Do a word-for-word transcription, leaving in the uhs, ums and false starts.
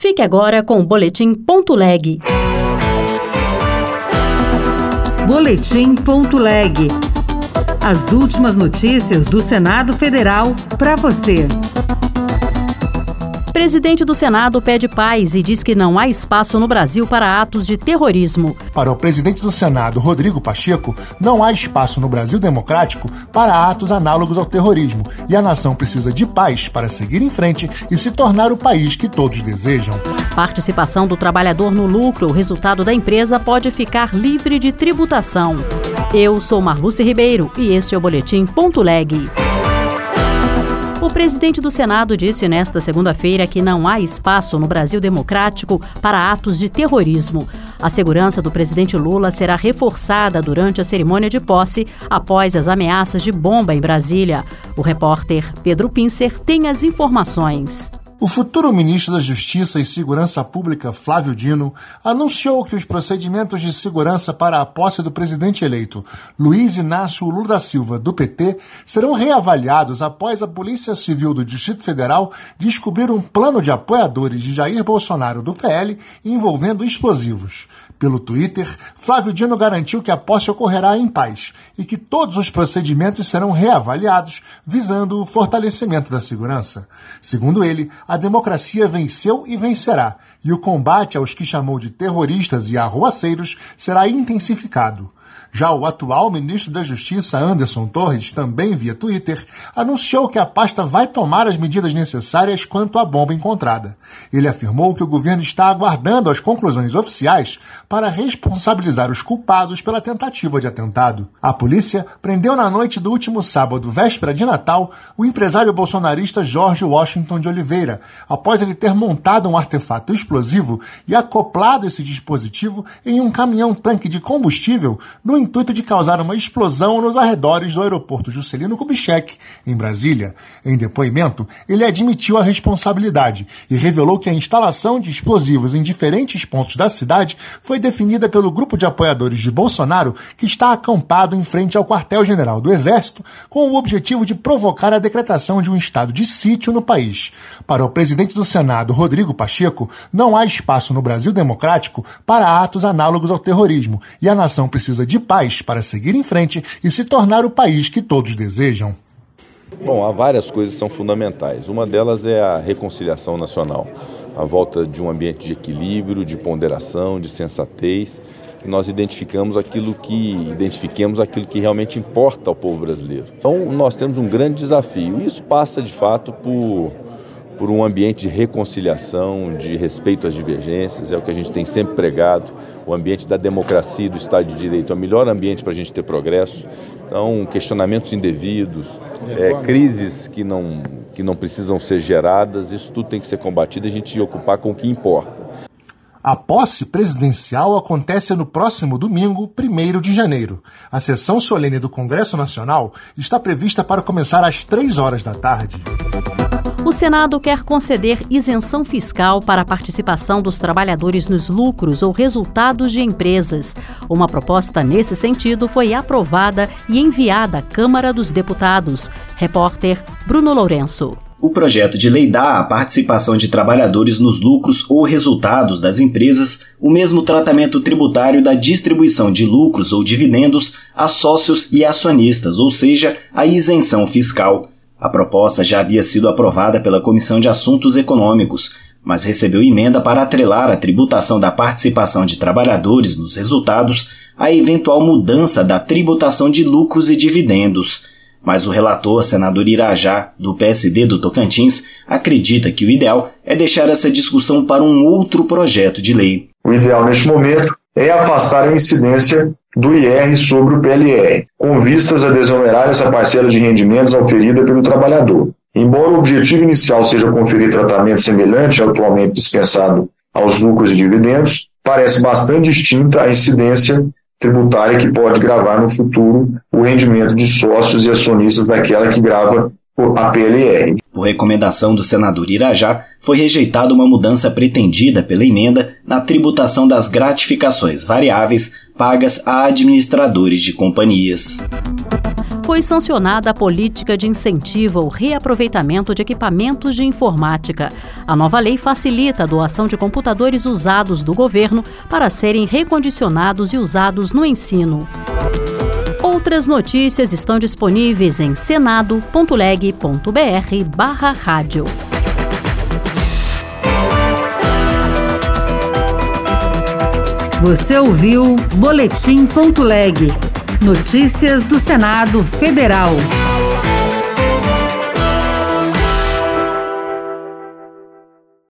Fique agora com o Boletim Ponto Leg. Boletim Ponto Leg. As últimas notícias do Senado Federal para você. Presidente do Senado pede paz e diz que não há espaço no Brasil para atos de terrorismo. Para o presidente do Senado, Rodrigo Pacheco, não há espaço no Brasil democrático para atos análogos ao terrorismo e a nação precisa de paz para seguir em frente e se tornar o país que todos desejam. Participação do trabalhador no lucro, o resultado da empresa pode ficar livre de tributação. Eu sou Marluce Ribeiro e este é o Boletim Ponto Leg. O presidente do Senado disse nesta segunda-feira que não há espaço no Brasil democrático para atos de terrorismo. A segurança do presidente Lula será reforçada durante a cerimônia de posse após as ameaças de bomba em Brasília. O repórter Pedro Pincer tem as informações. O futuro ministro da Justiça e Segurança Pública, Flávio Dino, anunciou que os procedimentos de segurança para a posse do presidente eleito, Luiz Inácio Lula da Silva, do P T, serão reavaliados após a Polícia Civil do Distrito Federal descobrir um plano de apoiadores de Jair Bolsonaro, do P L, envolvendo explosivos. Pelo Twitter, Flávio Dino garantiu que a posse ocorrerá em paz e que todos os procedimentos serão reavaliados, visando o fortalecimento da segurança. Segundo ele, a democracia venceu e vencerá, e o combate aos que chamou de terroristas e arruaceiros será intensificado. Já o atual ministro da Justiça, Anderson Torres, também via Twitter, anunciou que a pasta vai tomar as medidas necessárias quanto à bomba encontrada. Ele afirmou que o governo está aguardando as conclusões oficiais para responsabilizar os culpados pela tentativa de atentado. A polícia prendeu na noite do último sábado, véspera de Natal, o empresário bolsonarista Jorge Washington de Oliveira, após ele ter montado um artefato explosivo e acoplado esse dispositivo em um caminhão-tanque de combustível no intuito de causar uma explosão nos arredores do aeroporto Juscelino Kubitschek, em Brasília. Em depoimento, ele admitiu a responsabilidade e revelou que a instalação de explosivos em diferentes pontos da cidade foi definida pelo grupo de apoiadores de Bolsonaro, que está acampado em frente ao quartel-general do Exército, com o objetivo de provocar a decretação de um estado de sítio no país. Para o presidente do Senado, Rodrigo Pacheco, não há espaço no Brasil democrático para atos análogos ao terrorismo e a nação precisa de paz para seguir em frente e se tornar o país que todos desejam. Bom, há várias coisas que são fundamentais. Uma delas é a reconciliação nacional, a volta de um ambiente de equilíbrio, de ponderação, de sensatez, que nós identificamos aquilo que identifiquemos aquilo que realmente importa ao povo brasileiro. Então, nós temos um grande desafio. Isso passa, de fato, por por um ambiente de reconciliação, de respeito às divergências, é o que a gente tem sempre pregado. O ambiente da democracia e do Estado de Direito é o melhor ambiente para a gente ter progresso. Então, questionamentos indevidos, é, crises que não, que não precisam ser geradas, isso tudo tem que ser combatido e a gente se ocupar com o que importa. A posse presidencial acontece no próximo domingo, primeiro de janeiro. A sessão solene do Congresso Nacional está prevista para começar às três horas da tarde. O Senado quer conceder isenção fiscal para a participação dos trabalhadores nos lucros ou resultados de empresas. Uma proposta nesse sentido foi aprovada e enviada à Câmara dos Deputados. Repórter Bruno Lourenço. O projeto de lei dá à participação de trabalhadores nos lucros ou resultados das empresas o mesmo tratamento tributário da distribuição de lucros ou dividendos a sócios e acionistas, ou seja, a isenção fiscal. A proposta já havia sido aprovada pela Comissão de Assuntos Econômicos, mas recebeu emenda para atrelar a tributação da participação de trabalhadores nos resultados à eventual mudança da tributação de lucros e dividendos. Mas o relator, senador Irajá, do P S D do Tocantins, acredita que o ideal é deixar essa discussão para um outro projeto de lei. O ideal neste momento é afastar a incidência do I R sobre o P L R, com vistas a desonerar essa parcela de rendimentos oferida pelo trabalhador. Embora o objetivo inicial seja conferir tratamento semelhante ao atualmente dispensado aos lucros e dividendos, parece bastante distinta a incidência tributária que pode gravar no futuro o rendimento de sócios e acionistas daquela que grava a P L R. Por recomendação do senador Irajá, foi rejeitada uma mudança pretendida pela emenda na tributação das gratificações variáveis pagas a administradores de companhias. foi sancionada a política de incentivo ao reaproveitamento de equipamentos de informática. A nova lei facilita a doação de computadores usados do governo para serem recondicionados e usados no ensino. Outras notícias estão disponíveis em senado ponto leg ponto br barra rádio. Você ouviu Boletim ponto leg. Notícias do Senado Federal.